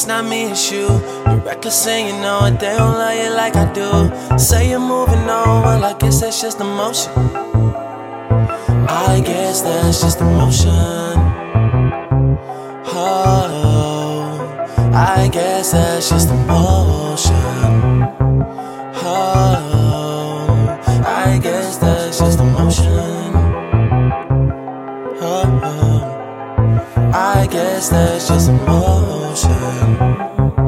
it's not me, it's you. You're reckless and you know it, they don't love you like I do. Say you're moving on, well I guess that's just emotion. I guess that's just emotion. Oh, I guess that's just emotion. Oh, I guess that's just emotion. Oh, I guess that's just emotion.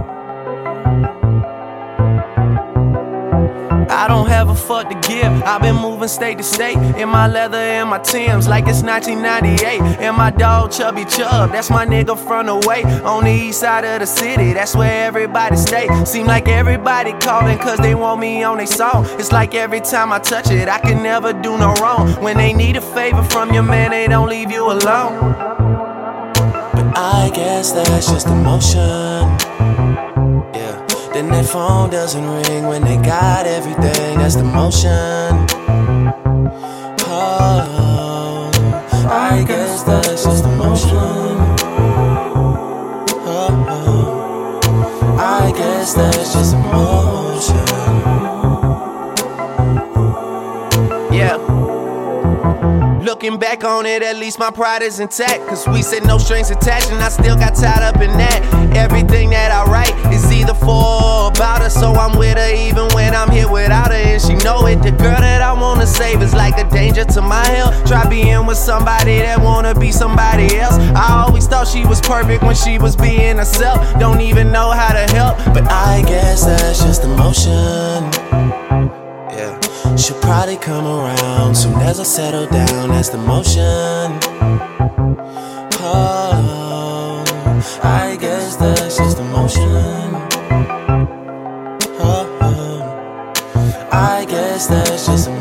I don't have a fuck to give. I've been moving state to state in my leather and my Timbs like it's 1998. And my dog Chubby Chub, that's my nigga from the way on the east side of the city. That's where everybody stay. Seem like everybody calling cause they want me on their song. It's like every time I touch it, I can never do no wrong. When they need a favor from your man, they don't leave you alone. But I guess that's just emotion. Yeah. Then their phone doesn't ring when they got everything. That's the motion. Oh, I guess that's just emotion. Oh, I guess that's just emotion. Yeah. Looking back on it, at least my pride is intact. Cause we said no strings attached and I still got tied up in that. Everything that I write is either for or about her. So I'm with her even when I'm here without her. And she know it, the girl that I wanna save is like a danger to my health. Try being with somebody that wanna be somebody else. I always thought she was perfect when she was being herself. Don't even know how to help, but I guess that's just emotion. Yeah. She'll probably come around soon as I settle down. That's the motion. Oh, I guess that's just emotion. Oh, I guess that's just emotion.